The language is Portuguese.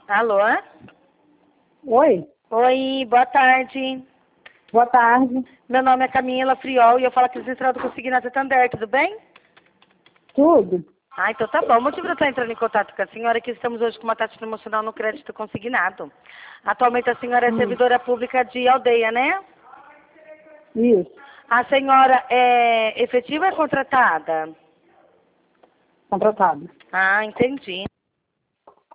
Alô? Oi, Oi, boa tarde. boa tarde. Meu nome é Camila Friol e eu falo aqui do Central do Consignado Santander, tudo bem? Tudo? Ah, então tá bom. O motivo de eu estar entrando em contato com a senhora é que estamos hoje com uma taxa promocional no crédito consignado. Atualmente a senhora é servidora pública de aldeia, né? Isso, A senhora é efetiva ou é contratada? contratado. Ah, entendi.